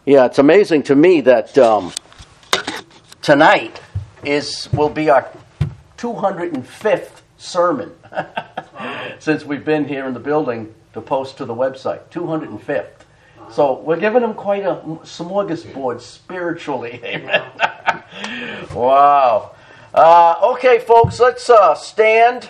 Yeah, it's amazing to me that tonight will be our 205th sermon since we've been here in the building to post to the website. 205th. So we're giving them quite a smorgasbord spiritually. Amen. Wow. Okay, folks, let's stand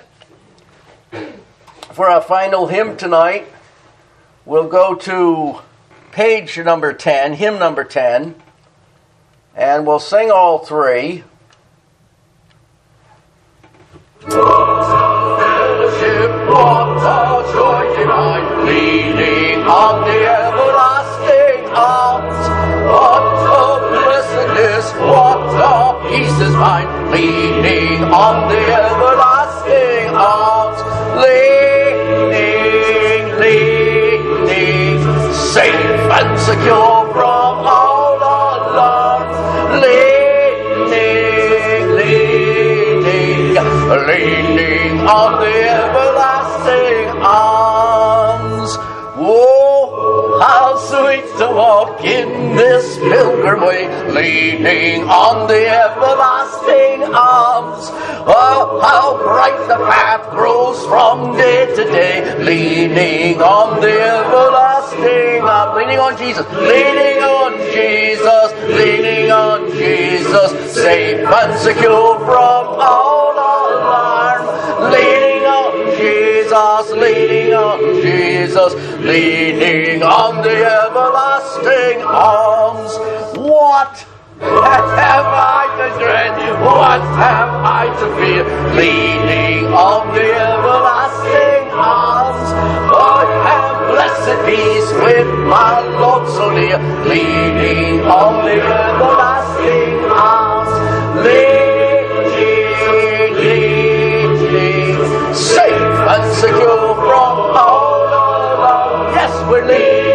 for our final hymn tonight. We'll go to page number 10, hymn number 10, and we'll sing all three. What a fellowship, what a joy tonight, leaning on the everlasting arms. What a blessedness, what a peace is mine, leaning on the everlasting arms. Leaning, safe and secure from all alarm. Leaning on the everlasting arms. Oh, how sweet to walk in this pilgrim way, leaning on the everlasting arms. Oh, how bright the path grows from day to day, leaning on the everlasting arms. Leaning on Jesus, leaning on Jesus, leaning on Jesus, safe and secure from all alarm. Leaning on Jesus, leaning on Jesus, leaning on the everlasting arms. What have I to dread? What have I to fear? Leaning on the everlasting arms. Oh, have blessed peace with my Lord so near. Leaning on the everlasting arms. Leaning, safe and secure from all alarm. Yes, we're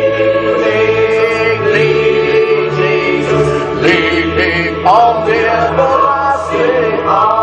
leaning on the everlasting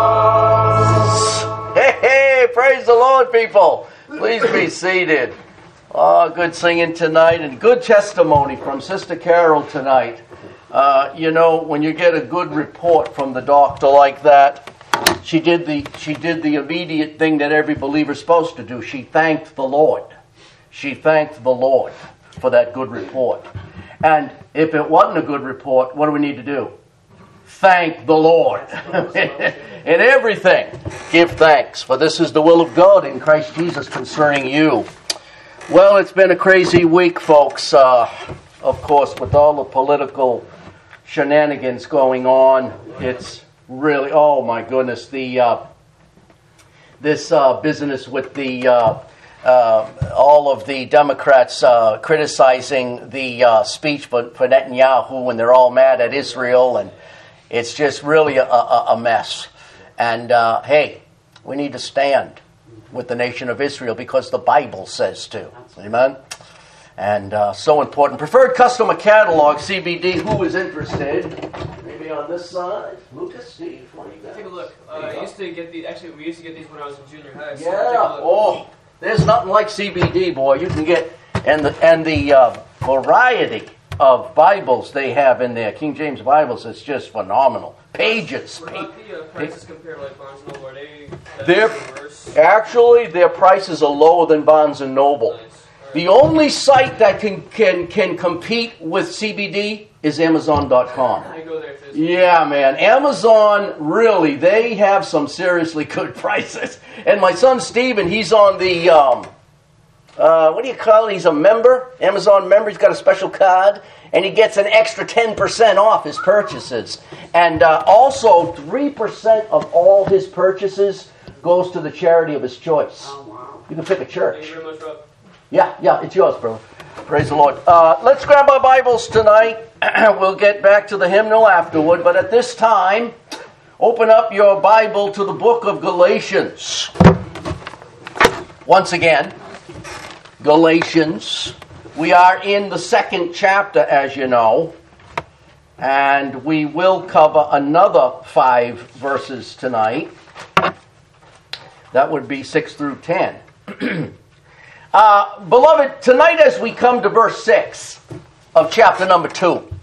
arms. Hey, hey, praise the Lord, people. Please be seated. Oh, good singing tonight and good testimony from Sister Carol tonight. You know, when you get a good report from the doctor like that, she did the immediate thing that every believer's supposed to do. She thanked the Lord. She thanked the Lord for that good report. And if it wasn't a good report, what do we need to do? Thank the Lord. In everything, give thanks, for this is the will of God in Christ Jesus concerning you. Well, it's been a crazy week, folks. Of course, with all the political shenanigans going on, it's really, oh my goodness, this business with all of the Democrats criticizing the speech for Netanyahu, and they're all mad at Israel, and it's just really a mess. And hey, we need to stand with the nation of Israel because the Bible says to. Amen? And so important. Preferred customer catalog, CBD, who is interested? Maybe on this side. Lucas, Steve, what do you got? Take a look. I used to get these, actually we used to get these when I was in junior high. So yeah, oh, there's nothing like CBD, boy. You can get, and the variety of Bibles they have in there, King James Bibles, is just phenomenal. Pages. What about the prices compared to like Barnes & Noble? Are they worse? Actually, their prices are lower than Barnes & Noble. Nice. The only site that can compete with CBD is Amazon.com. I go there too. Yeah, man. Amazon, really, they have some seriously good prices. And my son Stephen, he's on the, what do you call it? He's a member, Amazon member. He's got a special card, and he gets an extra 10% off his purchases. And also, 3% of all his purchases goes to the charity of his choice. Oh, wow. You can pick a church. Thank you very much, Rob. Yeah, it's yours, bro. Praise the Lord. Let's grab our Bibles tonight. We'll get back to the hymnal afterward. But at this time, open up your Bible to the book of Galatians. Once again, Galatians. We are in the second chapter, as you know. And we will cover another 5 verses tonight. That would be 6 through 10. Beloved, tonight as we come to verse 6 of chapter number 2,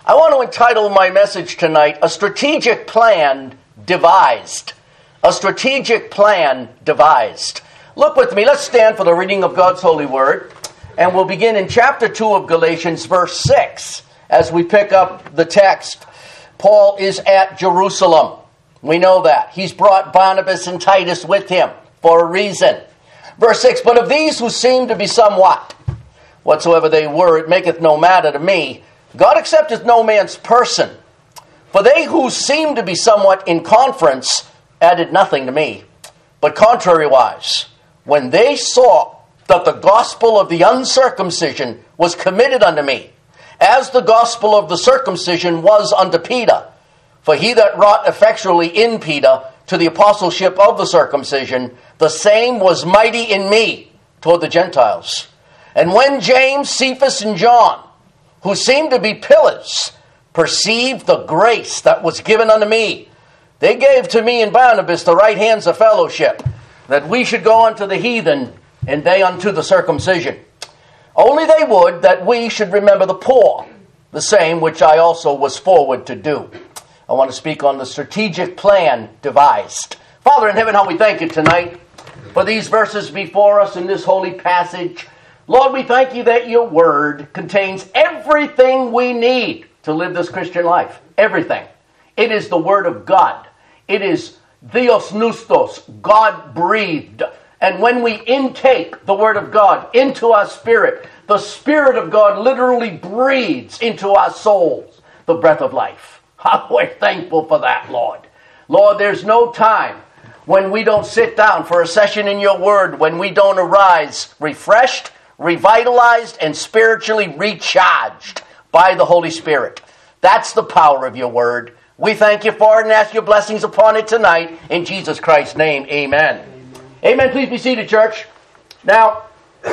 I want to entitle my message tonight, A Strategic Plan Devised. A strategic plan devised. Look with me. Let's stand for the reading of God's holy word. And we'll begin in chapter 2 of Galatians, verse 6. As we pick up the text, Paul is at Jerusalem. We know that. He's brought Barnabas and Titus with him for a reason. Verse 6, but of these who seem to be somewhat, whatsoever they were, it maketh no matter to me. God accepteth no man's person. For they who seem to be somewhat in conference added nothing to me. But contrariwise, when they saw that the gospel of the uncircumcision was committed unto me, as the gospel of the circumcision was unto Peter, for he that wrought effectually in Peter to the apostleship of the circumcision, the same was mighty in me toward the Gentiles. And when James, Cephas, and John, who seemed to be pillars, perceived the grace that was given unto me, they gave to me and Barnabas the right hands of fellowship, that we should go unto the heathen, and they unto the circumcision. Only they would that we should remember the poor, the same which I also was forward to do. I want to speak on the strategic plan devised. Father in heaven, how we thank you tonight for these verses before us in this holy passage. Lord, we thank you that your word contains everything we need to live this Christian life. Everything. It is the word of God. It is Theos Noustos, God breathed. And when we intake the word of God into our spirit, the Spirit of God literally breathes into our souls the breath of life. We're thankful for that, Lord. Lord, there's no time when we don't sit down for a session in your word, when we don't arise refreshed, revitalized, and spiritually recharged by the Holy Spirit. That's the power of your word. We thank you for it and ask your blessings upon it tonight. In Jesus Christ's name, amen. Amen. Please be seated, church. Now,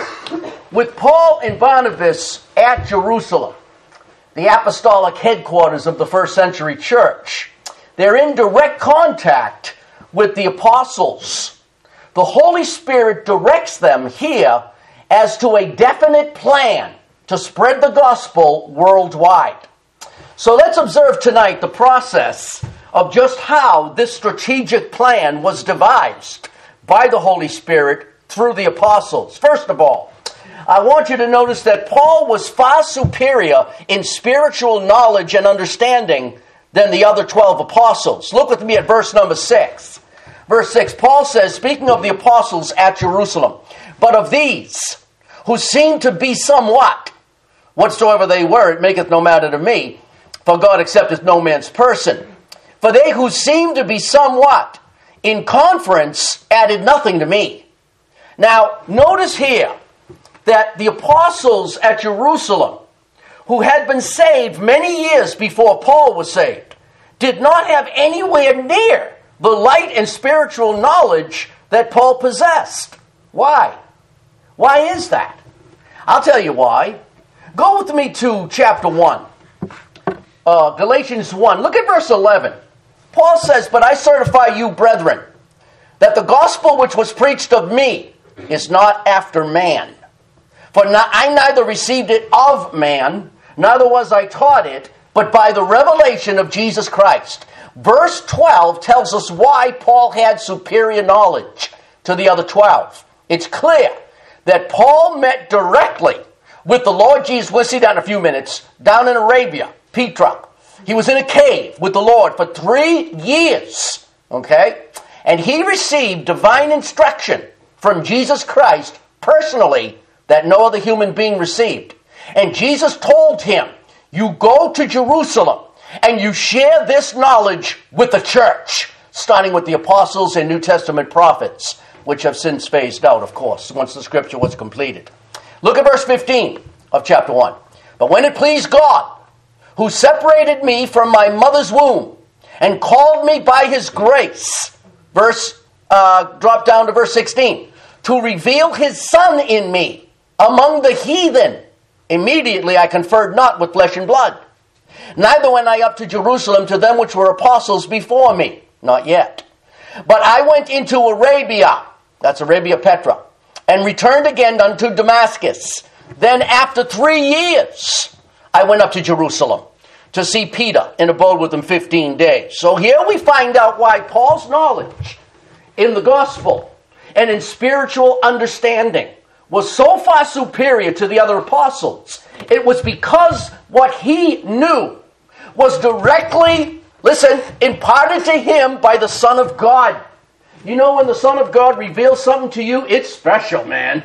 with Paul and Barnabas at Jerusalem, the apostolic headquarters of the first century church, they're in direct contact with the apostles. The Holy Spirit directs them here as to a definite plan to spread the gospel worldwide. So let's observe tonight the process of just how this strategic plan was devised by the Holy Spirit through the apostles. First of all, I want you to notice that Paul was far superior in spiritual knowledge and understanding than the other 12 apostles. Look with me at verse number 6. Verse 6, Paul says, speaking of the apostles at Jerusalem, but of these who seem to be somewhat, whatsoever they were, it maketh no matter to me, for God accepteth no man's person. For they who seem to be somewhat in conference added nothing to me. Now, notice here that the apostles at Jerusalem, who had been saved many years before Paul was saved, did not have anywhere near the light and spiritual knowledge that Paul possessed. Why? Why is that? I'll tell you why. Go with me to chapter 1. Galatians 1. Look at verse 11. Paul says, but I certify you, brethren, that the gospel which was preached of me is not after man. For I neither received it of man, neither was I taught it, but by the revelation of Jesus Christ. Verse 12 tells us why Paul had superior knowledge to the other 12. It's clear that Paul met directly with the Lord Jesus. We'll see that in a few minutes. Down in Arabia, Petra. He was in a cave with the Lord for 3 years. Okay? And he received divine instruction from Jesus Christ personally that no other human being received. And Jesus told him, you go to Jerusalem and you share this knowledge with the church, starting with the apostles and New Testament prophets, which have since phased out, of course, once the scripture was completed. Look at verse 15 of chapter 1. But when it pleased God, who separated me from my mother's womb and called me by his grace, drop down to verse 16, to reveal his Son in me among the heathen, immediately I conferred not with flesh and blood. Neither went I up to Jerusalem to them which were apostles before me, not yet. But I went into Arabia, that's Arabia Petra, and returned again unto Damascus. Then after 3 years, I went up to Jerusalem. to see Peter and abode with him 15 days. So here we find out why Paul's knowledge in the gospel and in spiritual understanding was so far superior to the other apostles. It was because what he knew was directly, listen, imparted to him by the Son of God. You know, when the Son of God reveals something to you, it's special, man.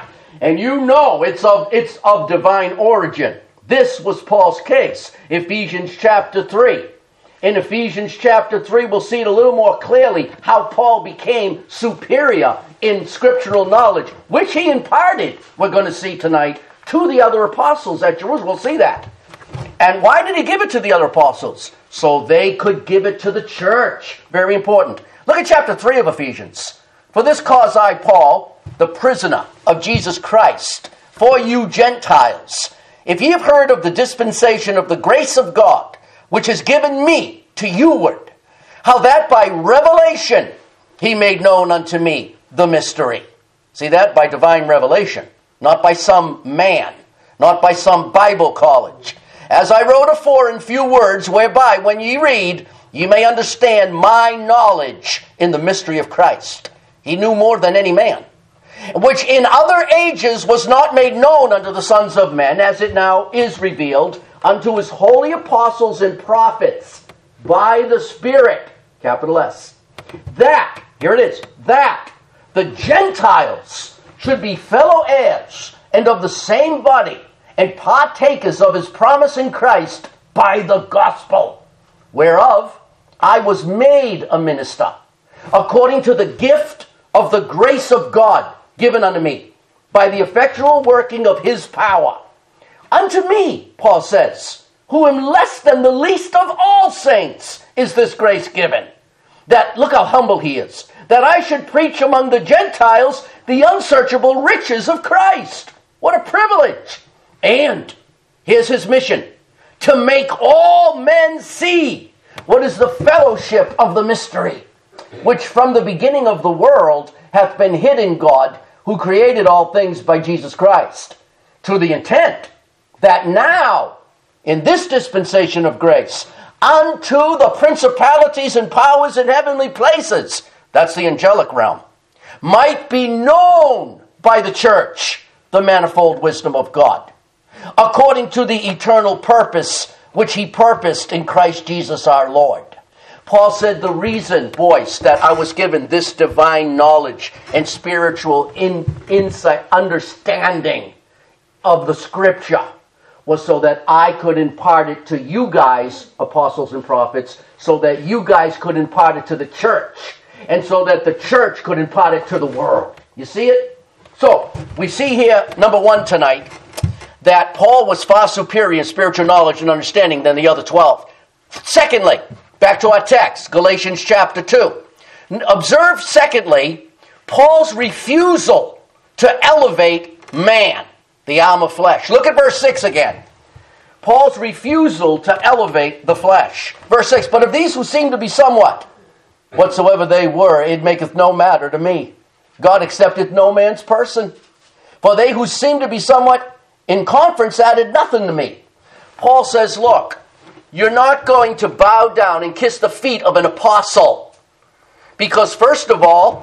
And you know it's of divine origin. This was Paul's case. Ephesians chapter 3. In Ephesians chapter 3, we'll see it a little more clearly how Paul became superior in scriptural knowledge, which he imparted, we're going to see tonight, to the other apostles at Jerusalem. We'll see that. And why did he give it to the other apostles? So they could give it to the church. Very important. Look at chapter 3 of Ephesians. For this cause I, Paul, the prisoner of Jesus Christ, for you Gentiles, if ye have heard of the dispensation of the grace of God, which is given me to youward, how that by revelation he made known unto me the mystery. See that? By divine revelation, not by some man, not by some Bible college. As I wrote afore in few words, whereby when ye read, ye may understand my knowledge in the mystery of Christ. He knew more than any man, which in other ages was not made known unto the sons of men, as it now is revealed unto his holy apostles and prophets by the Spirit, capital S, that, here it is, that the Gentiles should be fellow heirs and of the same body and partakers of his promise in Christ by the gospel, whereof I was made a minister, according to the gift of the grace of God given unto me, by the effectual working of his power. Unto me, Paul says, who am less than the least of all saints, is this grace given. That, look how humble he is, that I should preach among the Gentiles the unsearchable riches of Christ. What a privilege. And here's his mission, to make all men see what is the fellowship of the mystery, which from the beginning of the world hath been hid in God, who created all things by Jesus Christ, to the intent that now, in this dispensation of grace, unto the principalities and powers in heavenly places, that's the angelic realm, might be known by the church the manifold wisdom of God, according to the eternal purpose which he purposed in Christ Jesus our Lord. Paul said the reason, boys, that I was given this divine knowledge and spiritual insight, understanding of the Scripture, was so that I could impart it to you guys, apostles and prophets, so that you guys could impart it to the church, and so that the church could impart it to the world. You see it? So, we see here, number one tonight, that Paul was far superior in spiritual knowledge and understanding than the other 12. Secondly, back to our text, Galatians chapter 2. Observe, secondly, Paul's refusal to elevate man, the arm of flesh. Look at verse 6 again. Paul's refusal to elevate the flesh. Verse 6, but of these who seem to be somewhat, whatsoever they were, it maketh no matter to me. God accepteth no man's person. For they who seem to be somewhat in conference added nothing to me. Paul says, look, you're not going to bow down and kiss the feet of an apostle. Because first of all,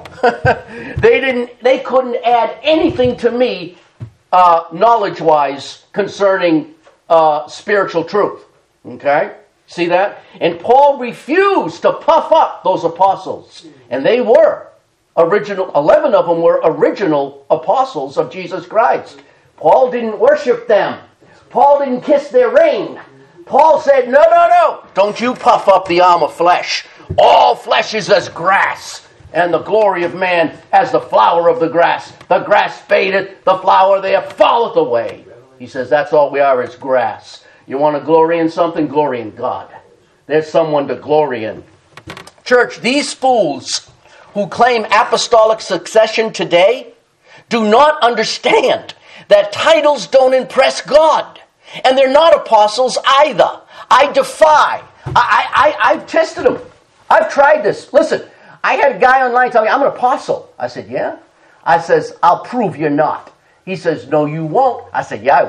they couldn't add anything to me knowledge-wise concerning spiritual truth. Okay? See that? And Paul refused to puff up those apostles. And they were original, 11 of them were original apostles of Jesus Christ. Paul didn't worship them. Paul didn't kiss their ring. Paul said, no, don't you puff up the arm of flesh. All flesh is as grass, and the glory of man as the flower of the grass. The grass fadeth, the flower there falleth away. He says, that's all we are is grass. You want to glory in something? Glory in God. There's someone to glory in. Church, these fools who claim apostolic succession today do not understand that titles don't impress God. And they're not apostles either. I defy. I've tested them. I've tried this. Listen, I had a guy online tell me, I'm an apostle. I said, yeah? I says, I'll prove you're not. He says, no, you won't. I said, yeah, I will.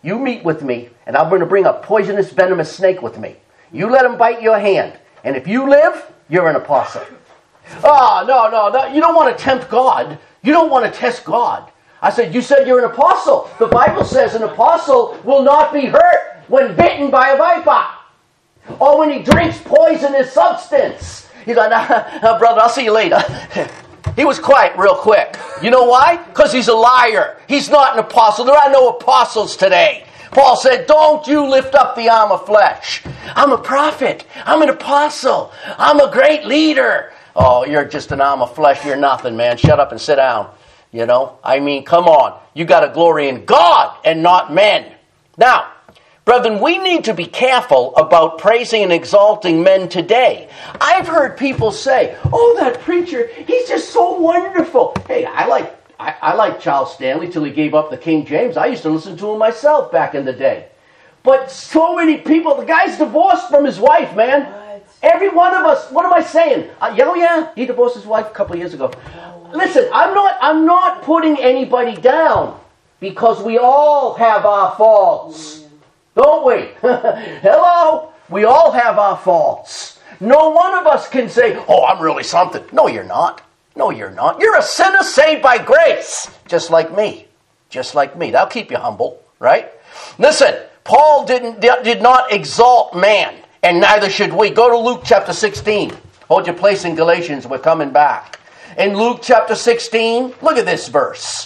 You meet with me, and I'm going to bring a poisonous, venomous snake with me. You let him bite your hand. And if you live, you're an apostle. Oh, no. You don't want to tempt God. You don't want to test God. I said, you said you're an apostle. The Bible says an apostle will not be hurt when bitten by a viper. Or when he drinks poisonous substance. He's like, brother, I'll see you later. He was quiet real quick. You know why? Because he's a liar. He's not an apostle. There are no apostles today. Paul said, don't you lift up the arm of flesh. I'm a prophet. I'm an apostle. I'm a great leader. Oh, you're just an arm of flesh. You're nothing, man. Shut up and sit down. You know? I mean, come on. You got to glory in God and not men. Now, brethren, we need to be careful about praising and exalting men today. I've heard people say, oh, that preacher, he's just so wonderful. Hey, I like Charles Stanley till he gave up the King James. I used to listen to him myself back in the day. But so many people, the guy's divorced from his wife, man. What? Every one of us, what am I saying? Yeah, he divorced his wife a couple of years ago. Listen, I'm not putting anybody down because we all have our faults. Don't we? Hello? We all have our faults. No one of us can say, oh, I'm really something. No, you're not. No, you're not. You're a sinner saved by grace. Just like me. Just like me. That'll keep you humble, right? Listen, Paul did not exalt man, and neither should we. Go to Luke chapter 16. Hold your place in Galatians. We're coming back. In Luke chapter 16, look at this verse.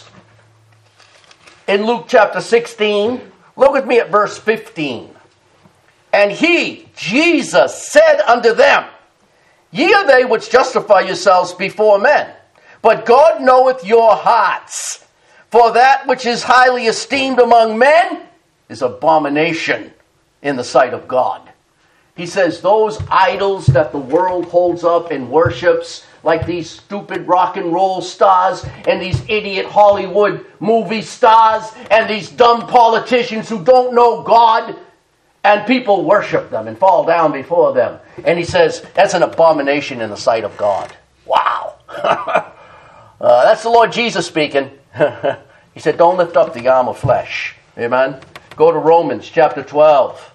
In Luke chapter 16, look with me at verse 15. And he, Jesus, said unto them, Ye are they which justify yourselves before men, but God knoweth your hearts. For that which is highly esteemed among men is abomination in the sight of God. He says those idols that the world holds up and worships, like these stupid rock and roll stars and these idiot Hollywood movie stars and these dumb politicians who don't know God, and people worship them and fall down before them. And he says, that's an abomination in the sight of God. Wow. That's the Lord Jesus speaking. He said, don't lift up the arm of flesh. Amen. Go to Romans chapter 12.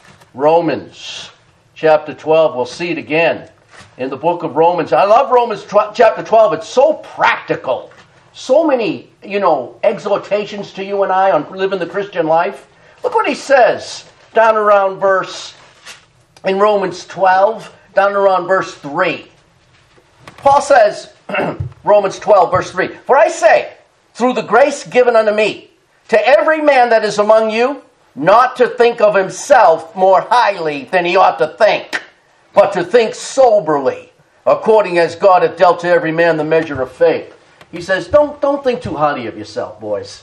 Romans chapter 12. We'll see it again in the book of Romans. I love Romans chapter 12. It's so practical. So many, exhortations to you and I on living the Christian life. Look what he says. Down around in Romans 12, down around verse 3. Paul says, Romans 12, verse 3, For I say, through the grace given unto me, to every man that is among you, not to think of himself more highly than he ought to think, but to think soberly, according as God hath dealt to every man the measure of faith. He says, don't think too highly of yourself, boys.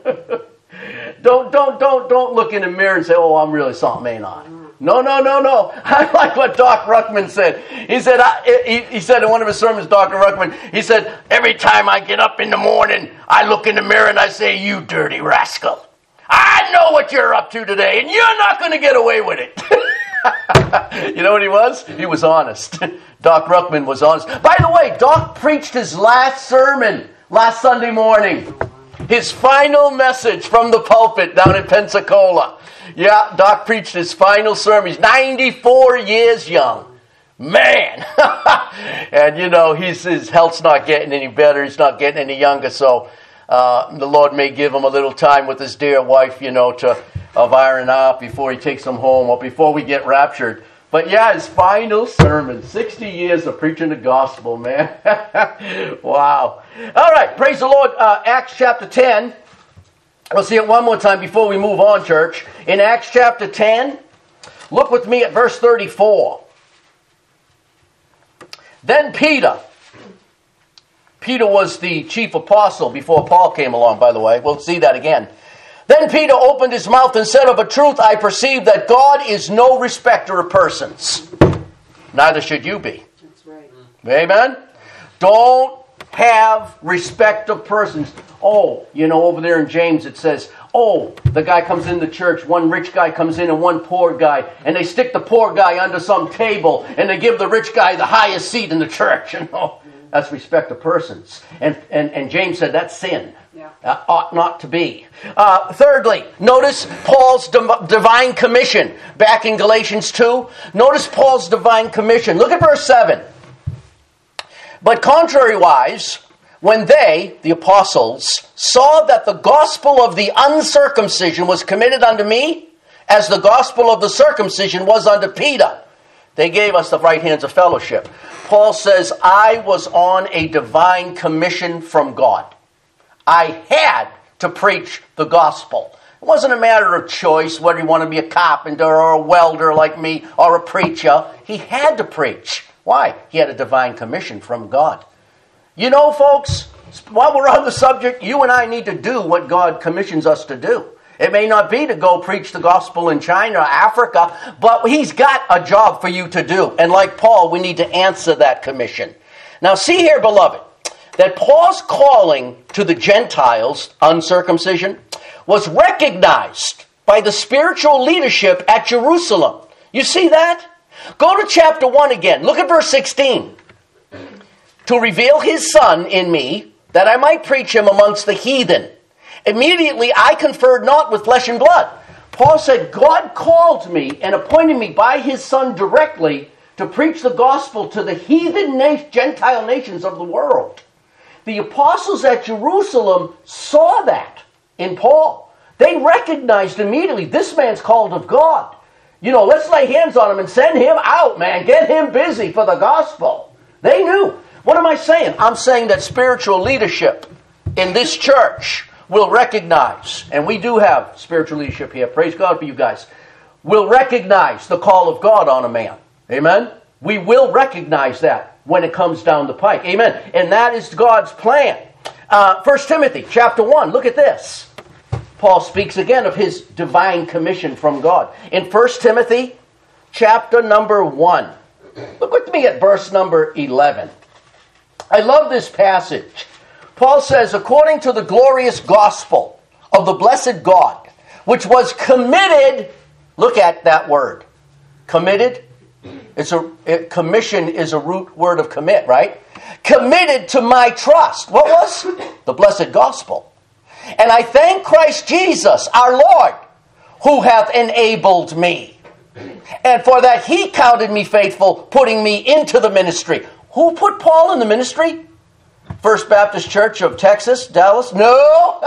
Don't look in the mirror and say, oh, I'm really something, ain't I? No. I like what Doc Ruckman said. He said in one of his sermons, Dr. Ruckman, he said, every time I get up in the morning, I look in the mirror and I say, you dirty rascal. I know what you're up to today, and you're not going to get away with it. You know what he was? He was honest. Doc Ruckman was honest. By the way, Doc preached his last sermon last Sunday morning. His final message from the pulpit down in Pensacola. Yeah, Doc preached his final sermon. He's 94 years young. Man. And, his health's not getting any better. He's not getting any younger. So the Lord may give him a little time with his dear wife, to iron out before he takes him home or before we get raptured. But yeah, his final sermon, 60 years of preaching the gospel, man. Wow. All right, praise the Lord. Acts chapter 10. We'll see it one more time before we move on, church. In Acts chapter 10, look with me at verse 34. Then Peter was the chief apostle before Paul came along, by the way. We'll see that again. Then Peter opened his mouth and said, Of a truth I perceive that God is no respecter of persons. Neither should you be. That's right. Amen? Don't have respect of persons. Oh, over there in James it says, the guy comes in the church, one rich guy comes in and one poor guy, and they stick the poor guy under some table, and they give the rich guy the highest seat in the church, That's respect of persons. And James said that's sin. Yeah. Ought not to be. Thirdly, notice Paul's divine commission. Back in Galatians 2, notice Paul's divine commission. Look at verse 7. But contrariwise, when they, the apostles, saw that the gospel of the uncircumcision was committed unto me, as the gospel of the circumcision was unto Peter, they gave us the right hands of fellowship. Paul says, I was on a divine commission from God. I had to preach the gospel. It wasn't a matter of choice, whether you want to be a carpenter or a welder like me or a preacher. He had to preach. Why? He had a divine commission from God. You know, folks, while we're on the subject, you and I need to do what God commissions us to do. It may not be to go preach the gospel in China or Africa, but He's got a job for you to do. And like Paul, we need to answer that commission. Now see here, beloved, that Paul's calling to the Gentiles, uncircumcision, was recognized by the spiritual leadership at Jerusalem. You see that? Go to chapter 1 again. Look at verse 16. To reveal His Son in me, that I might preach Him amongst the heathen. Immediately I conferred not with flesh and blood. Paul said, God called me and appointed me by His Son directly to preach the gospel to the heathen Gentile nations of the world. The apostles at Jerusalem saw that in Paul. They recognized immediately, this man's called of God. You know, let's lay hands on him and send him out, man. Get him busy for the gospel. They knew. What am I saying? I'm saying that spiritual leadership in this church will recognize, and we do have spiritual leadership here, praise God for you guys, will recognize the call of God on a man. Amen? We will recognize that when it comes down the pike. Amen? And that is God's plan. 1 Timothy chapter 1, look at this. Paul speaks again of his divine commission from God. In 1 Timothy chapter number 1, look with me at verse number 11. I love this passage. Paul says, according to the glorious gospel of the blessed God, which was committed, look at that word, committed. Commission is a root word of commit, right? Committed to my trust. What was? The blessed gospel. And I thank Christ Jesus, our Lord, who hath enabled me. And for that He counted me faithful, putting me into the ministry. Who put Paul in the ministry? First Baptist Church of Texas, Dallas? No.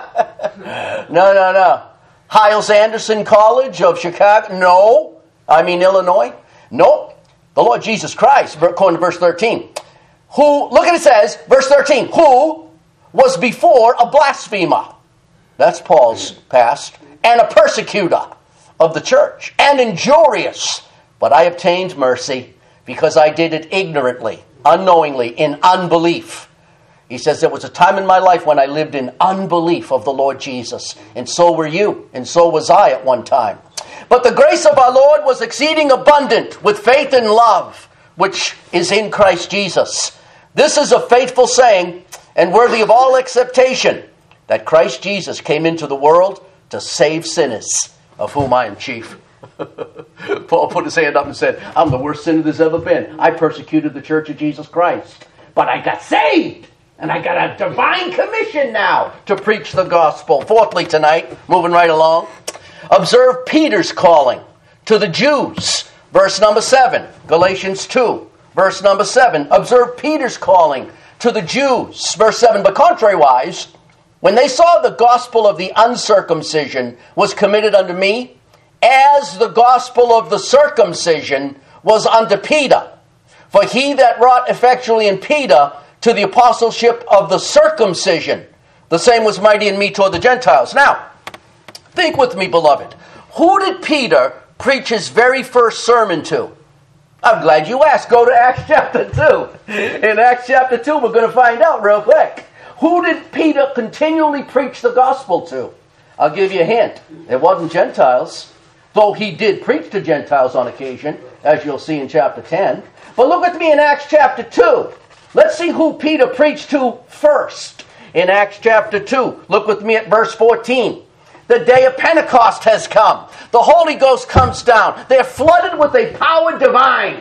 No. Hiles Anderson College of Chicago? No. Illinois? Nope. The Lord Jesus Christ, according to verse 13. Who, look at it says, verse 13, who was before a blasphemer. That's Paul's past. And a persecutor of the church. And injurious. But I obtained mercy because I did it ignorantly, unknowingly, in unbelief. He says, there was a time in my life when I lived in unbelief of the Lord Jesus. And so were you. And so was I at one time. But the grace of our Lord was exceeding abundant with faith and love, which is in Christ Jesus. This is a faithful saying and worthy of all acceptation, that Christ Jesus came into the world to save sinners, of whom I am chief. Paul put his hand up and said, I'm the worst sinner there's ever been. I persecuted the church of Jesus Christ. But I got saved. And I got a divine commission now to preach the gospel. Fourthly tonight, moving right along, observe Peter's calling to the Jews. Verse number 7, Galatians 2, verse number 7. Observe Peter's calling to the Jews. Verse 7, but contrariwise, when they saw the gospel of the uncircumcision was committed unto me, as the gospel of the circumcision was unto Peter. For he that wrought effectually in Peter to the apostleship of the circumcision, the same was mighty in me toward the Gentiles. Now, think with me, beloved. Who did Peter preach his very first sermon to? I'm glad you asked. Go to Acts chapter 2. In Acts chapter 2, we're going to find out real quick. Who did Peter continually preach the gospel to? I'll give you a hint. It wasn't Gentiles, though he did preach to Gentiles on occasion, as you'll see in chapter 10. But look with me in Acts chapter 2. Let's see who Peter preached to first. In Acts chapter 2, look with me at verse 14. The day of Pentecost has come. The Holy Ghost comes down. They're flooded with a power divine.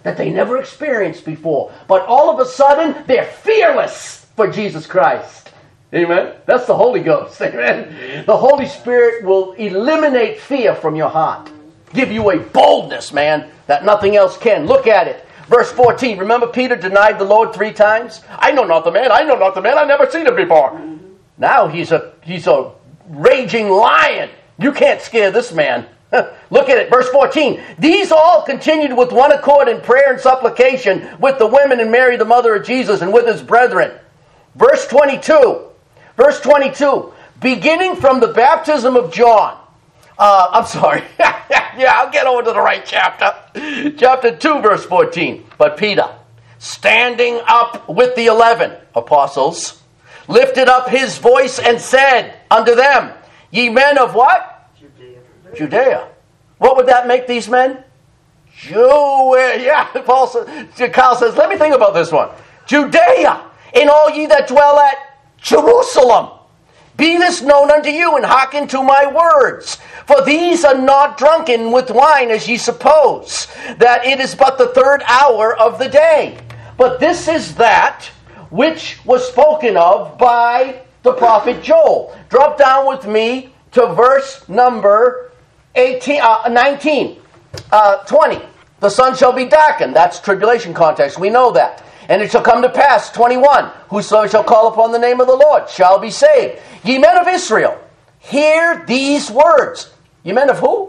that they never experienced before. But all of a sudden, they're fearless for Jesus Christ. Amen? That's the Holy Ghost. Amen? The Holy Spirit will eliminate fear from your heart. Give you a boldness, man, that nothing else can. Look at it. Verse 14. Remember Peter denied the Lord 3 times? I know not the man. I know not the man. I've never seen him before. Now he's a raging lion. You can't scare this man. Look at it, verse 14. These all continued with one accord in prayer and supplication with the women and Mary, the mother of Jesus, and with his brethren. Verse 22. Verse 22. Beginning from the baptism of John. I'm sorry. Yeah, I'll get over to the right chapter. Chapter 2, verse 14. But Peter, standing up with the 11 apostles, lifted up his voice and said unto them, Ye men of what? Judea. What would that make these men? Yeah, Kyle says, let me think about this one. Judea, and all ye that dwell at Jerusalem. Be this known unto you, and hearken to my words. For these are not drunken with wine, as ye suppose, that it is but the 3rd hour of the day. But this is that which was spoken of by the prophet Joel. Drop down with me to verse number 19, 20. The sun shall be darkened. That's tribulation context. We know that. And it shall come to pass, 21, whosoever shall call upon the name of the Lord shall be saved. Ye men of Israel, hear these words. Ye men of who?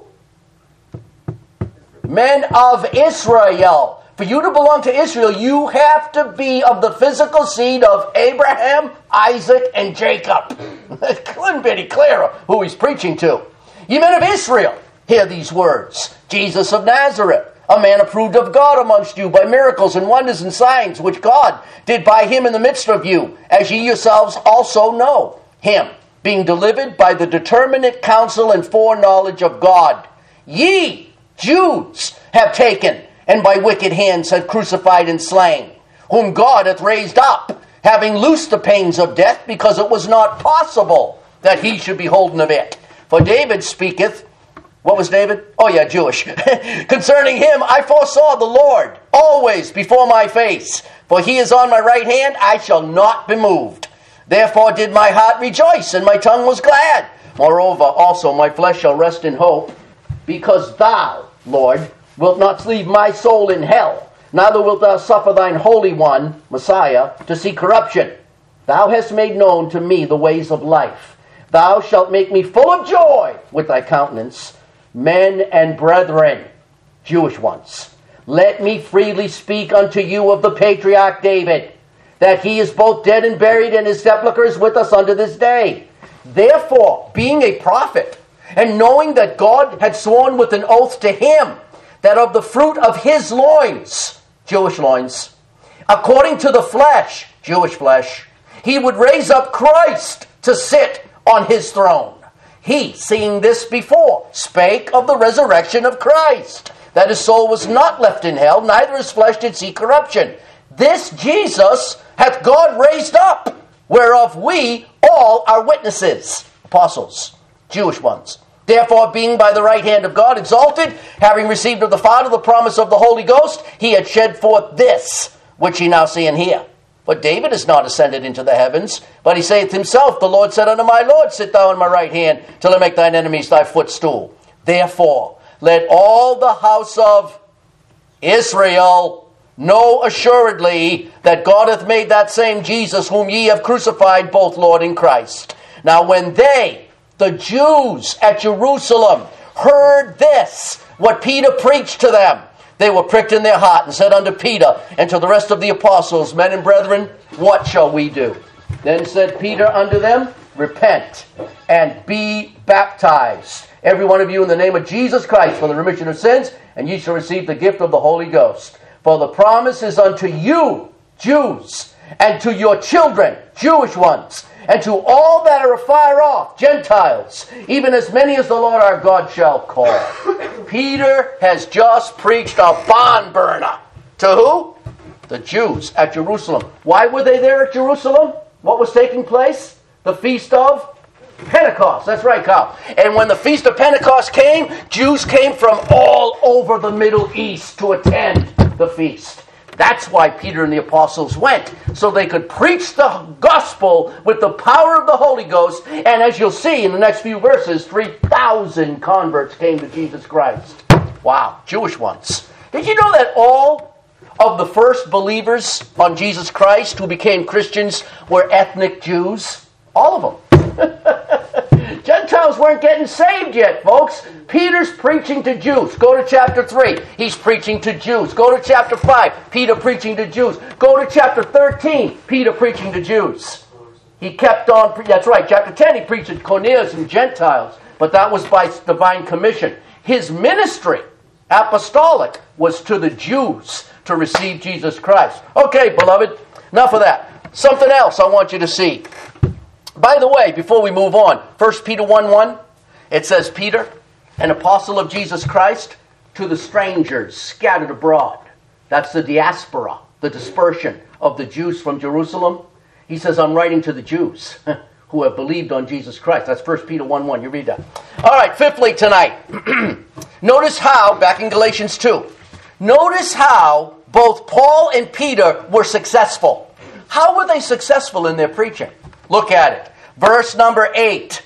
Men of Israel. For you to belong to Israel, you have to be of the physical seed of Abraham, Isaac, and Jacob. It couldn't be any clearer who he's preaching to. Ye men of Israel, hear these words. Jesus of Nazareth, a man approved of God amongst you by miracles and wonders and signs, which God did by him in the midst of you, as ye yourselves also know. Him, being delivered by the determinate counsel and foreknowledge of God. Ye, Jews, have taken, and by wicked hands have crucified and slain, whom God hath raised up, having loosed the pains of death, because it was not possible that he should be holden of it. For David speaketh, what was David? Oh yeah, Jewish. Concerning him, I foresaw the Lord always before my face. For he is on my right hand, I shall not be moved. Therefore did my heart rejoice, and my tongue was glad. Moreover, also my flesh shall rest in hope, because thou, Lord, wilt not leave my soul in hell, neither wilt thou suffer thine Holy One, Messiah, to see corruption. Thou hast made known to me the ways of life. Thou shalt make me full of joy with thy countenance. Men and brethren, Jewish ones, let me freely speak unto you of the patriarch David, that he is both dead and buried, and his sepulchre is with us unto this day. Therefore, being a prophet, and knowing that God had sworn with an oath to him, that of the fruit of his loins, Jewish loins, according to the flesh, Jewish flesh, he would raise up Christ to sit on his throne. He, seeing this before, spake of the resurrection of Christ, that his soul was not left in hell, neither his flesh did see corruption. This Jesus hath God raised up, whereof we all are witnesses. Apostles, Jewish ones. Therefore, being by the right hand of God exalted, having received of the Father the promise of the Holy Ghost, he had shed forth this, which ye now see and hear. But David is not ascended into the heavens, but he saith himself, the Lord said unto my Lord, sit thou on my right hand, till I make thine enemies thy footstool. Therefore, let all the house of Israel know assuredly that God hath made that same Jesus, whom ye have crucified, both Lord and Christ. Now when they, the Jews at Jerusalem, heard this, what Peter preached to them, they were pricked in their heart and said unto Peter and to the rest of the apostles, Men and brethren, what shall we do? Then said Peter unto them, Repent and be baptized, every one of you, in the name of Jesus Christ, for the remission of sins, and ye shall receive the gift of the Holy Ghost. For the promise is unto you, Jews, and to your children, Jewish ones, and to all that are afar off, Gentiles, even as many as the Lord our God shall call. Peter has just preached a barn burner. To who? The Jews at Jerusalem. Why were they there at Jerusalem? What was taking place? The Feast of Pentecost. That's right, Kyle. And when the Feast of Pentecost came, Jews came from all over the Middle East to attend. the feast. That's why Peter and the apostles went, so they could preach the gospel with the power of the Holy Ghost. And as you'll see in the next few verses, 3,000 converts came to Jesus Christ. Wow, Jewish ones. Did you know that all of the first believers on Jesus Christ who became Christians were ethnic Jews? All of them. Gentiles weren't getting saved yet, folks. Peter's preaching to Jews. Go to chapter 3. He's preaching to Jews. Go to chapter 5. Peter preaching to Jews. Go to chapter 13. Peter preaching to Jews. He kept on. That's right. Chapter 10, he preached to Cornelius and Gentiles. But that was by divine commission. His ministry, apostolic, was to the Jews to receive Jesus Christ. Okay, beloved. Enough of that. Something else I want you to see. By the way, before we move on, 1 Peter 1:1, it says, Peter, an apostle of Jesus Christ, to the strangers scattered abroad. That's the diaspora, the dispersion of the Jews from Jerusalem. He says, I'm writing to the Jews who have believed on Jesus Christ. That's 1 Peter 1:1. You read that. All right, fifthly tonight, notice how, back in Galatians 2, notice how both Paul and Peter were successful. How were they successful in their preaching? Look at it. Verse number 8.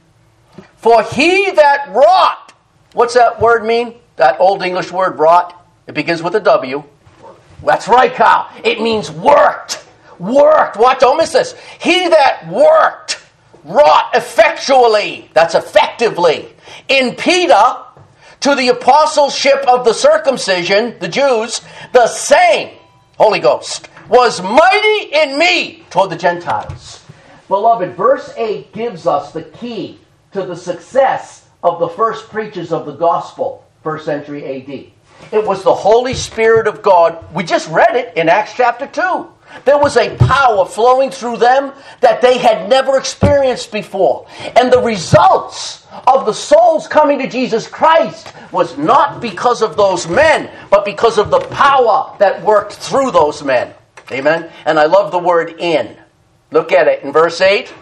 For he that wrought. What's that word mean? That old English word, wrought. It begins with a W. That's right, Kyle. It means worked. Worked. What? Don't miss this. He that worked. Wrought effectually. That's effectively. In Peter, to the apostleship of the circumcision, the Jews, the same, Holy Ghost, was mighty in me toward the Gentiles. Beloved, verse 8 gives us the key to the success of the first preachers of the gospel, first century A.D. It was the Holy Spirit of God. We just read it in Acts chapter 2. There was a power flowing through them that they had never experienced before. And the results of the souls coming to Jesus Christ was not because of those men, but because of the power that worked through those men. Amen? And I love the word in. Look at it in verse 8.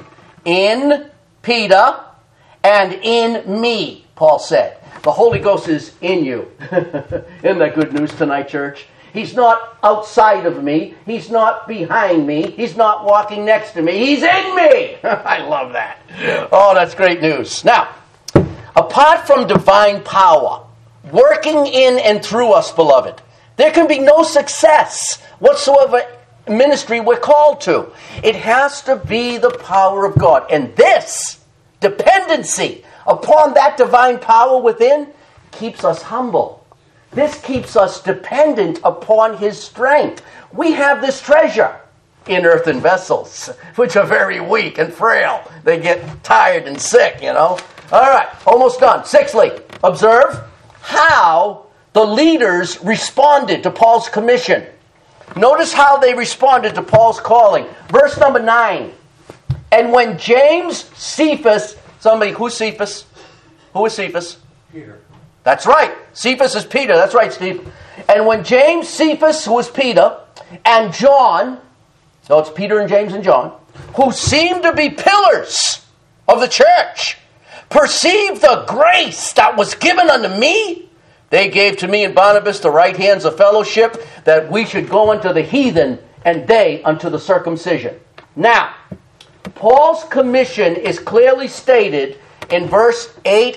In Peter and in me, Paul said. The Holy Ghost is in you. Isn't that good news tonight, church? He's not outside of me. He's not behind me. He's not walking next to me. He's in me. I love that. Oh, that's great news. Now, apart from divine power working in and through us, beloved, there can be no success whatsoever ministry we're called to. It has to be the power of God. And this dependency upon that divine power within keeps us humble. This keeps us dependent upon His strength. We have this treasure in earthen vessels, which are very weak and frail. They get tired and sick, you know. All right, almost done. Sixthly, observe how the leaders responded to Paul's commission. Notice how they responded to Paul's calling. Verse number 9. And when James, Cephas, somebody, who's Cephas? Who is Cephas? Peter. That's right. Cephas is Peter. That's right, Steve. And when James, Cephas, who is Peter, and John, so it's Peter and James and John, who seemed to be pillars of the church, perceived the grace that was given unto me, they gave to me and Barnabas the right hands of fellowship, that we should go unto the heathen, and they unto the circumcision. Now, Paul's commission is clearly stated in verse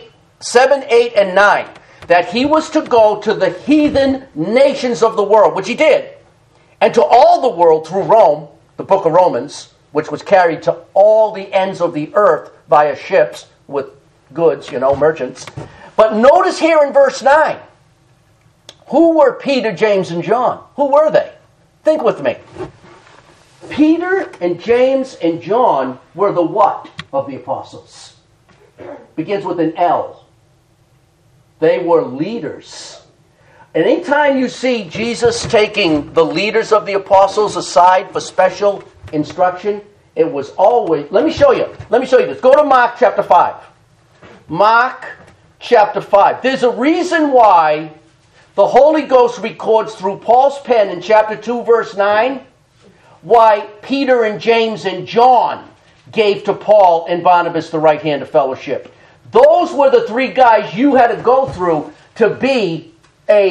7, 8, and 9, that he was to go to the heathen nations of the world, which he did, and to all the world through Rome, the book of Romans, which was carried to all the ends of the earth via ships with goods, merchants. But notice here in verse 9, who were Peter, James, and John? Who were they? Think with me. Peter and James and John were the what of the apostles? Begins with an L. They were leaders. And anytime you see Jesus taking the leaders of the apostles aside for special instruction, it was always... Let me show you this. Go to Mark chapter 5. Mark chapter 5. There's a reason why the Holy Ghost records through Paul's pen in chapter 2, verse 9, why Peter and James and John gave to Paul and Barnabas the right hand of fellowship. Those were the three guys you had to go through to be a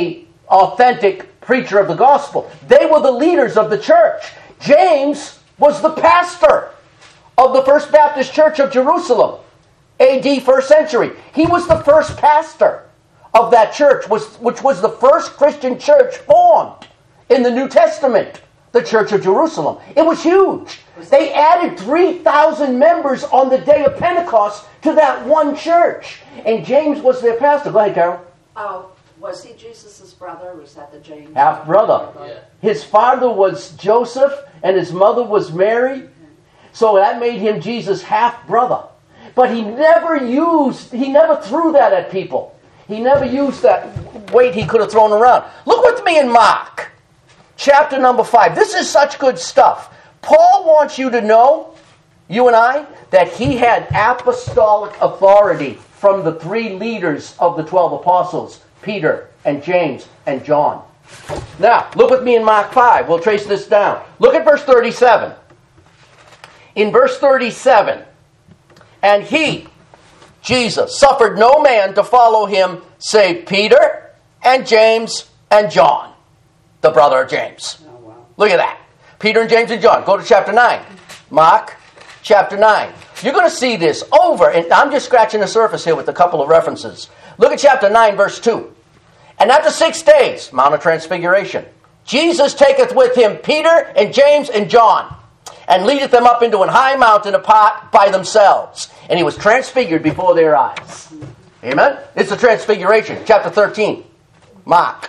authentic preacher of the gospel. They were the leaders of the church. James was the pastor of the First Baptist Church of Jerusalem, AD 1st century. He was the first pastor of that church, which was the first Christian church formed in the New Testament, the Church of Jerusalem. It was huge. They added 3,000 members on the day of Pentecost to that one church. And James was their pastor. Go ahead, Carol. Was he Jesus' brother, or was that the James? Half-brother. Yeah. His father was Joseph, and his mother was Mary. So that made him Jesus' half-brother. But he never threw that at people. He never used that weight he could have thrown around. Look with me in Mark, chapter number 5. This is such good stuff. Paul wants you to know, you and I, that he had apostolic authority from the 3 leaders of the 12 apostles, Peter and James and John. Now, look with me in Mark 5. We'll trace this down. Look at verse 37. In verse 37, and he, Jesus, suffered no man to follow him save Peter and James and John, the brother of James. Oh, wow. Look at that. Peter and James and John. Go to chapter 9. Mark chapter 9. You're going to see this over, and I'm just scratching the surface here with a couple of references. Look at chapter 9, verse 2. And after 6 days, Mount of Transfiguration, Jesus taketh with him Peter and James and John, and leadeth them up into an high mountain apart by themselves. And he was transfigured before their eyes. Amen? It's the transfiguration. Chapter 13. Mark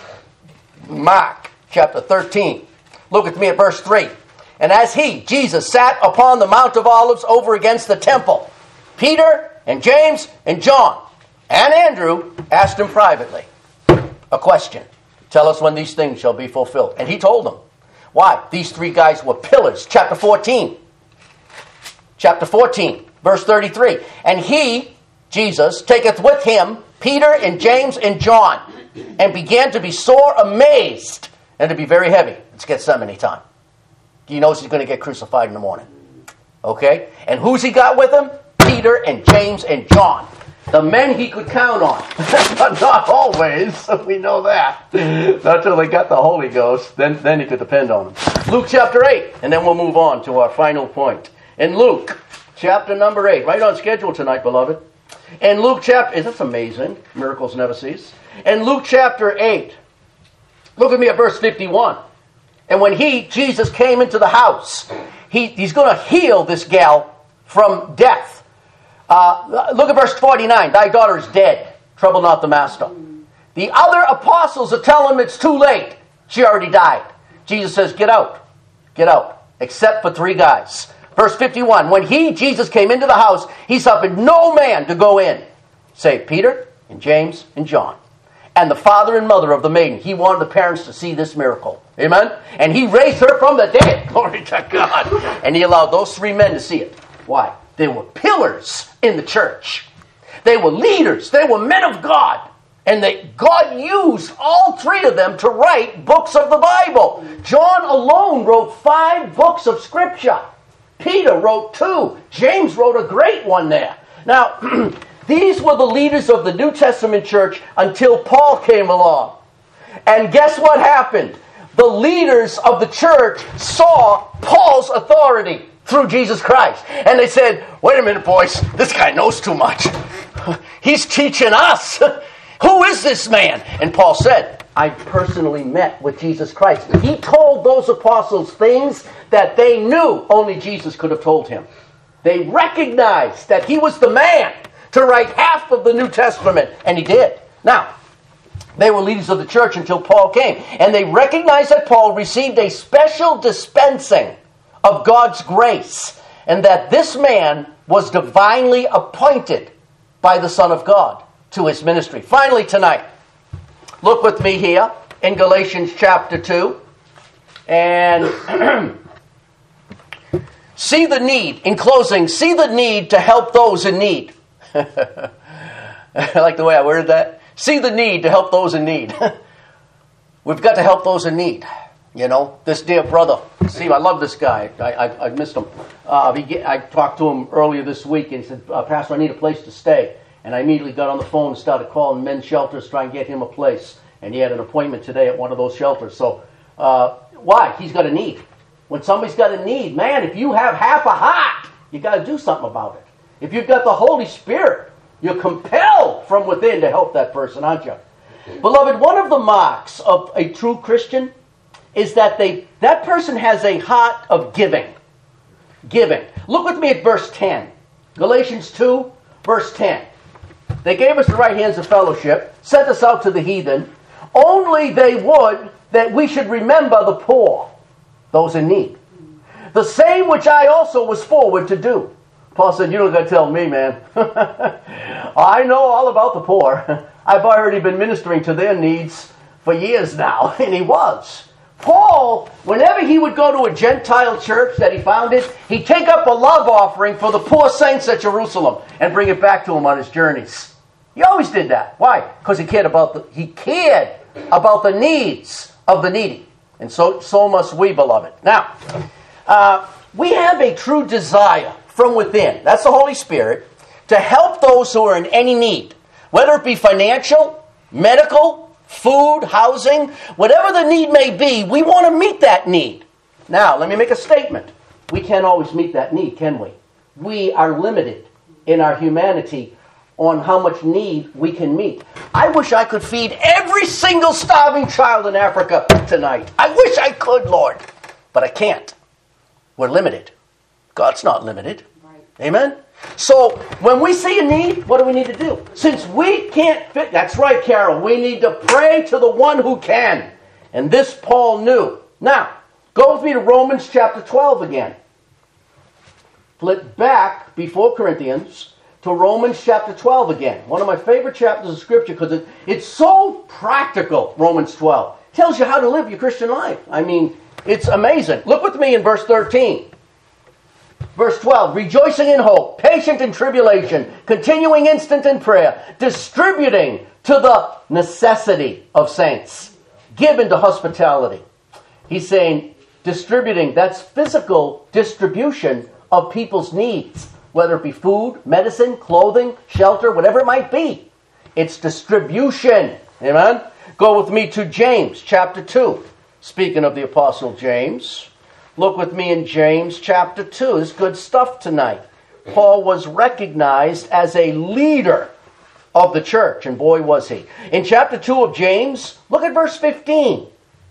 chapter 13. Look at me at verse 3. And as he, Jesus, sat upon the Mount of Olives over against the temple, Peter and James and John and Andrew asked him privately a question. Tell us when these things shall be fulfilled. And he told them. Why? These 3 guys were pillars. Chapter 14. Chapter 14, verse 33. And he, Jesus, taketh with him Peter and James and John, and began to be sore amazed, and to be very heavy. It's Gethsemane time. He knows he's going to get crucified in the morning. Okay? And who's he got with him? Peter and James and John. The men he could count on. But not always. We know that. Not until they got the Holy Ghost. Then he could depend on them. Luke chapter 8. And then we'll move on to our final point. In Luke chapter number 8. Right on schedule tonight, beloved. In Luke chapter... That's amazing. Miracles never cease. In Luke chapter 8. Look at me at verse 51. And when Jesus, came into the house, he's going to heal this gal from death. Look at verse 49. Thy daughter is dead. Trouble not the master. The other apostles are telling him it's too late. She already died. Jesus says, get out. Get out. Except for 3 guys. Verse 51. When Jesus, came into the house, he suffered no man to go in, save Peter and James and John, and the father and mother of the maiden. He wanted the parents to see this miracle. Amen? And he raised her from the dead. Glory to God. And he allowed those 3 men to see it. Why? They were pillars in the church. They were leaders. They were men of God. And God used all 3 of them to write books of the Bible. John alone wrote 5 books of Scripture. Peter wrote 2. James wrote a great one there. Now, these were the leaders of the New Testament church until Paul came along. And guess what happened? The leaders of the church saw Paul's authority through Jesus Christ. And they said, wait a minute, boys, this guy knows too much. He's teaching us. Who is this man? And Paul said, I personally met with Jesus Christ. He told those apostles things that they knew only Jesus could have told him. They recognized that he was the man to write half of the New Testament, and he did. Now, they were leaders of the church until Paul came, and they recognized that Paul received a special dispensing of God's grace, and that this man was divinely appointed by the Son of God to his ministry. Finally tonight, look with me here in Galatians chapter 2, and see the need, in closing, see the need to help those in need. I like the way I worded that. See the need to help those in need. We've got to help those in need. You know, this dear brother, Steve, I love this guy. I missed him. I talked to him earlier this week and he said, Pastor, I need a place to stay. And I immediately got on the phone and started calling men's shelters, trying to get him a place. And he had an appointment today at one of those shelters. So, why? He's got a need. When somebody's got a need, man, if you have half a heart, you got to do something about it. If you've got the Holy Spirit, you're compelled from within to help that person, aren't you? Beloved, one of the marks of a true Christian is that that person has a heart of giving. Giving. Look with me at verse 10. Galatians 2, verse 10. They gave us the right hands of fellowship, sent us out to the heathen. Only they would that we should remember the poor, those in need. The same which I also was forward to do. Paul said, you don't got to tell me, man. I know all about the poor. I've already been ministering to their needs for years now. And he was. Paul, whenever he would go to a Gentile church that he founded, he'd take up a love offering for the poor saints at Jerusalem and bring it back to him on his journeys. He always did that. Why? Because he cared about the needs of the needy. And so must we, beloved. Now, we have a true desire from within, that's the Holy Spirit, to help those who are in any need, whether it be financial, medical, food, housing, whatever the need may be, we want to meet that need. Now, let me make a statement. We can't always meet that need, can we? We are limited in our humanity on how much need we can meet. I wish I could feed every single starving child in Africa tonight. I wish I could, Lord. But I can't. We're limited. God's not limited. Right. Amen? So, when we see a need, what do we need to do? Since we can't fit, that's right, Carol, we need to pray to the one who can. And this Paul knew. Now, go with me to Romans chapter 12 again. Flip back before Corinthians to Romans chapter 12 again. One of my favorite chapters of Scripture because it's so practical, Romans 12. It tells you how to live your Christian life. I mean, it's amazing. Look with me in verse 13. Verse 12, rejoicing in hope, patient in tribulation, continuing instant in prayer, distributing to the necessity of saints, given to hospitality. He's saying distributing, that's physical distribution of people's needs, whether it be food, medicine, clothing, shelter, whatever it might be. It's distribution. Amen? Go with me to James chapter 2. Speaking of the Apostle James, look with me in James chapter 2. This is good stuff tonight. Paul was recognized as a leader of the church, and boy was he. In chapter 2 of James, look at verse 15.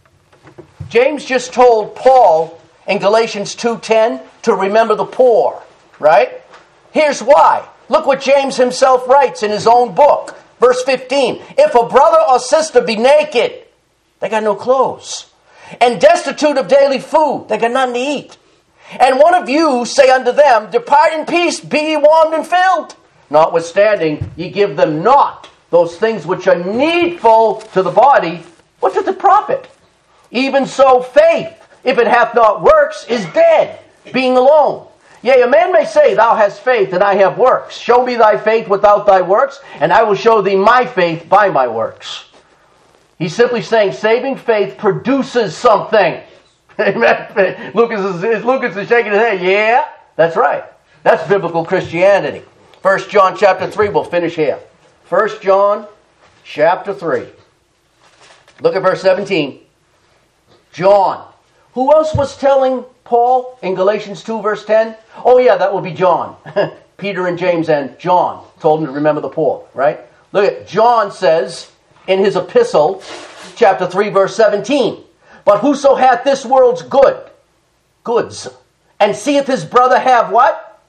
James just told Paul in Galatians 2:10 to remember the poor, right? Here's why. Look what James himself writes in his own book. Verse 15. If a brother or sister be naked, they got no clothes, and destitute of daily food, they got nothing to eat. And one of you say unto them, depart in peace, be ye warmed and filled. Notwithstanding, ye give them not those things which are needful to the body. What doth it profit? Even so faith, if it hath not works, is dead, being alone. Yea, a man may say, thou hast faith, and I have works. Show me thy faith without thy works, and I will show thee my faith by my works. He's simply saying saving faith produces something. Amen. Lucas is shaking his head. Yeah, that's right. That's biblical Christianity. 1 John chapter 3, we'll finish here. 1 John chapter 3. Look at verse 17. John. Who else was telling Paul in Galatians 2 verse 10? Oh yeah, that would be John. Peter and James and John told him to remember the poor, right? Look at John says in his epistle, chapter 3, verse 17, but whoso hath this world's goods, and seeth his brother have what?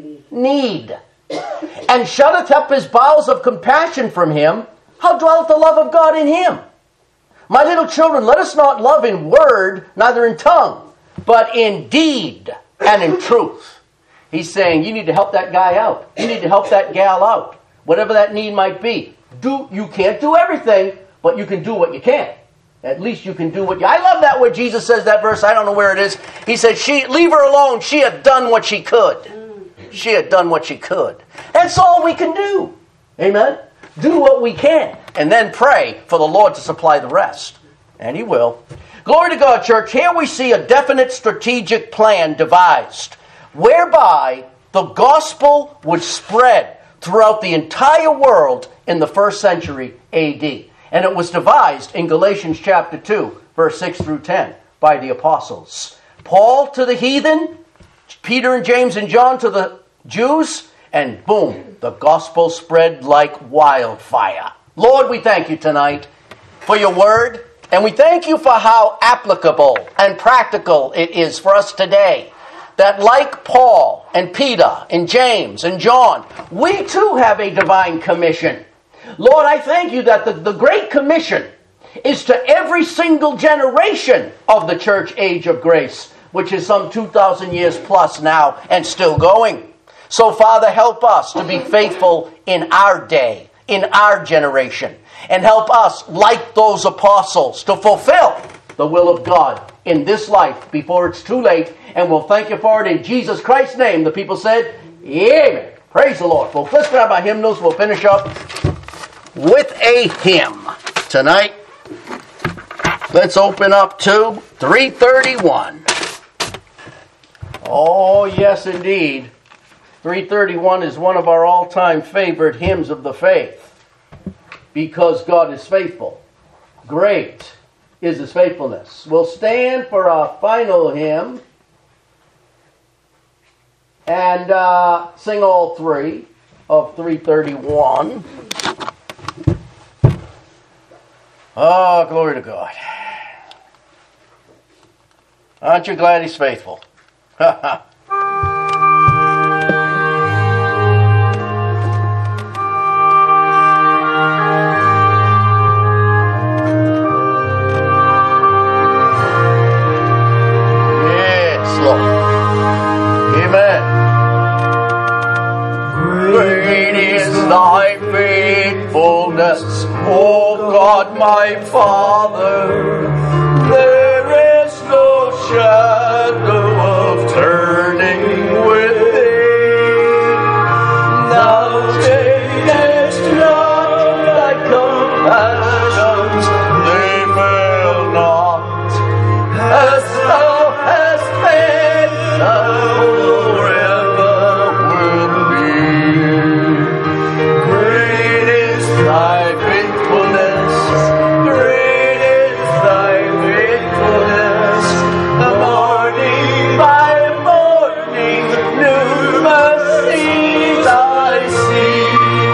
Need. And shutteth up his bowels of compassion from him, how dwelleth the love of God in him? My little children, let us not love in word, neither in tongue, but in deed and in truth. He's saying you need to help that guy out. You need to help that gal out. Whatever that need might be. You can't do everything, but you can do what you can. At least you can do what you... I love that where Jesus says that verse. I don't know where it is. He said, leave her alone. She had done what she could. She had done what she could. That's all we can do. Amen? Do what we can. And then pray for the Lord to supply the rest. And He will. Glory to God, church. Here we see a definite strategic plan devised, whereby the gospel would spread throughout the entire world in the 1st century A.D. And it was devised in Galatians chapter 2, verse 6 through 10 by the apostles. Paul to the heathen, Peter and James and John to the Jews, and boom, the gospel spread like wildfire. Lord, we thank you tonight for your word, and we thank you for how applicable and practical it is for us today. That like Paul and Peter and James and John, we too have a divine commission. Lord, I thank you that the Great Commission is to every single generation of the church age of grace, which is some 2,000 years plus now and still going. So, Father, help us to be faithful in our day, in our generation, and help us, like those apostles, to fulfill the will of God in this life before it's too late. And we'll thank you for it in Jesus Christ's name. The people said, amen. Praise the Lord. Well, let's grab our hymnals. We'll finish up with a hymn tonight. Let's open up to 331. Oh, yes, indeed. 331 is one of our all-time favorite hymns of the faith because God is faithful. Great is His faithfulness. We'll stand for our final hymn and sing all three of 331. Oh, glory to God. Aren't you glad He's faithful? Ha ha. Yes, Lord. Amen. Great is thy faithfulness, O God my Father. There is no shadow of turning with thee. Thou changest not thy compassions, they fail not. As thou hast been, thou forever will be. Great is thy faithfulness, great is thy faithfulness. Morning by morning, new mercies I see.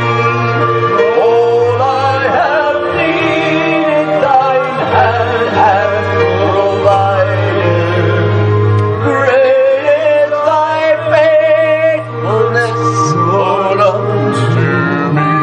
All I have needed, thine hand hath provided. Great is thy faithfulness, Lord, unto me.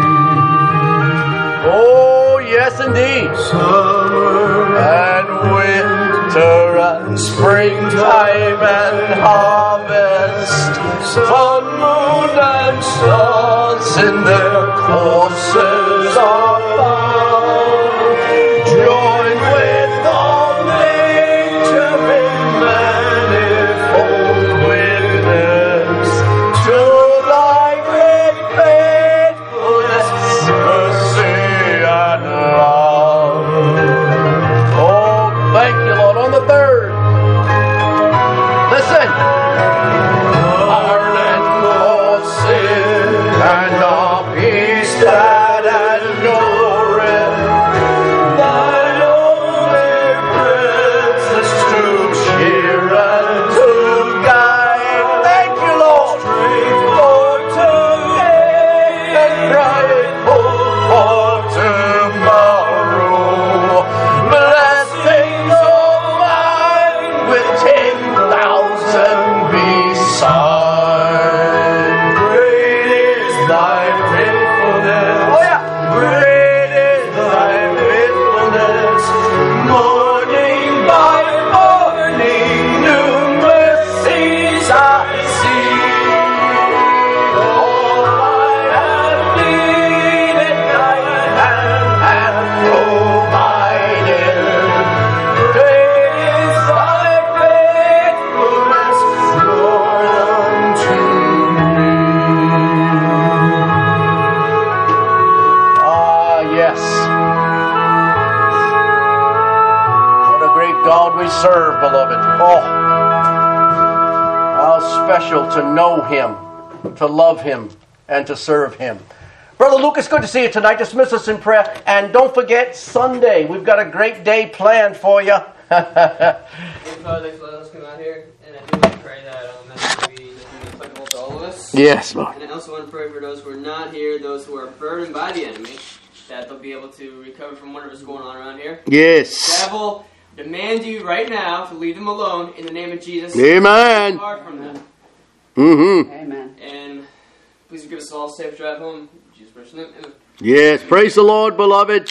Oh, yes, indeed. Summer and winter and springtime and harvest, sun, moon, and stars in their courses above, join with all nature in manifold witness to thy great faithfulness, mercy, and love. Oh, thank you, Lord. On the third, listen. Pardon for sin and of peace that and glory. Thine only presence to cheer and to guide. Thank you, Lord. Strength for today and bright hope for tomorrow. Blessings of mine with 10,000 beside. Great is thy faithfulness. Oh yeah. Great is thy faithfulness. Morning by morning, new mercies I see. All I have needed, thy hand hath provided. Great is thy faithfulness, Lord, unto me. Ah, yes. What a great God we serve, beloved. Oh, how special to know Him, to love Him, and to serve Him. Brother Lucas, good to see you tonight. Dismiss us in prayer. And don't forget, Sunday. We've got a great day planned for you. Thank you, Father, thanks for letting us come out here. And I do want to pray that message be applicable to all of us. Yes, Lord. And I also want to pray for those who are not here, those who are burdened by the enemy, that they'll be able to recover from whatever's going on around here. Yes. Devil, demand you right now to leave them alone in the name of Jesus. Amen. Apart from them. Mm-hmm. Amen. And please give us all a safe drive home. In Jesus' name. Amen. Yes. Praise the Lord, beloved.